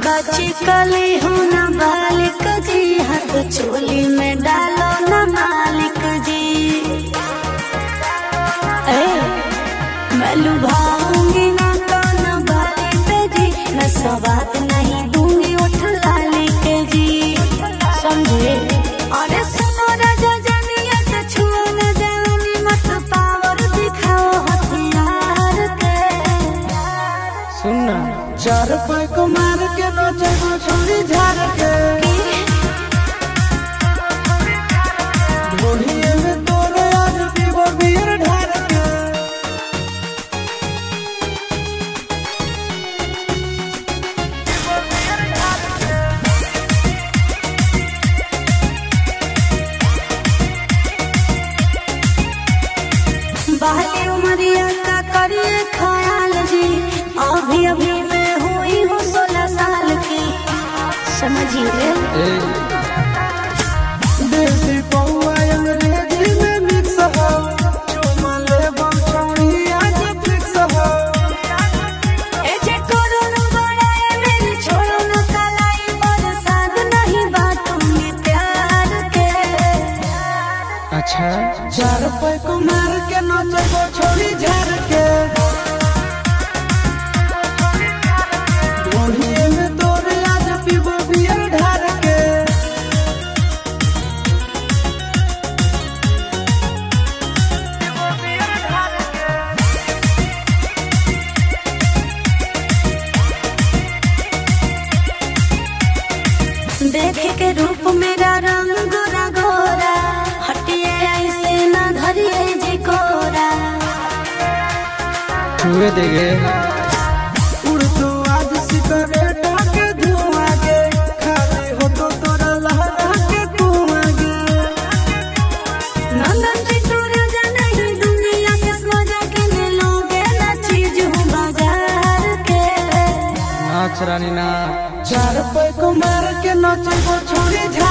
कच्ची कली हूँ ना बालिक जी, हाथ चोली में डालो ना मालिक जी। मैं लुभाऊंगी ना कान बाली पे जी, मैं सवाद नहीं दूंगी उठ लाली के जी, समझे। अरे सुनो राजा जानिए से छुओ न जानी, मत पावर दिखाओ हथियार के। सुनना चार पाई को मार के नोचे को छोड़ी झाड़ के, ढोलिए में तोरे आज पीबो बियर ढार के। बाली उमरिया का करिए ख्याल जी, अभी अभी मैं हुई हूँ 16 साल की, समझिए। देसी पौआ अंग्रेजी में मिक्स हो, चुमा ले बमचौड़ी आज फिक्स हो। ए जे करो न बड़ाई मेरी छोड़ो न कलाई, बरसात नहीं बांटूंगी प्यार के। अच्छा चार पाई को मार के नोचे को छोड़ी झाड़ के, ढोलिए में तोरे आज पीबो बियर ढार के। देखे के रूप मेरा रंग गोरा गोरा, हटिए ऐसे न धरिए जी कोरा। छुए देगे उड़ तो आज सिगरेट के धुआं के, खाली हो तो तोरा लहरा के कुआं के। नंदन चिट्टू राजा नहीं दुनिया से सोजा के ने लोगे ना चीज हूँ बाजार के। नाच रानी ना चार पाई को मार के नाचे को छोड़ी झाड़